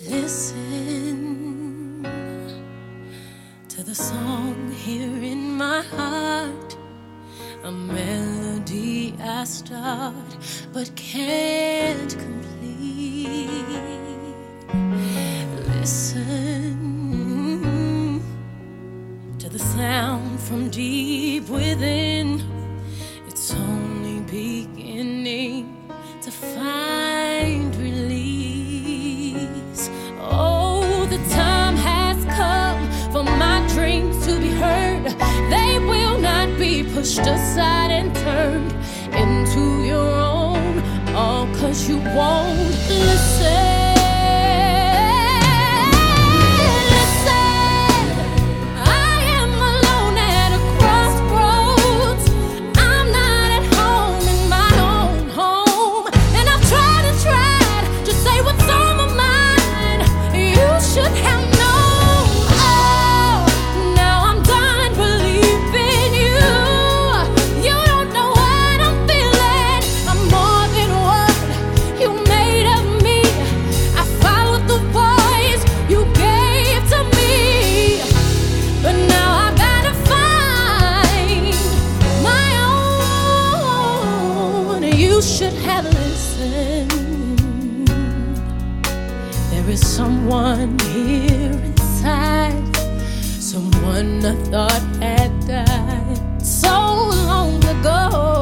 Listen to the song here in my heart, a melody I start but can't complete. Listen to the sound from deep within. It's only beginning to find release. Oh, the time has come for my dreams to be heard. They will not be pushed aside and turned into your own, all 'cause you won't listen. You should have listened. There is someone here inside, someone I thought had died so long ago.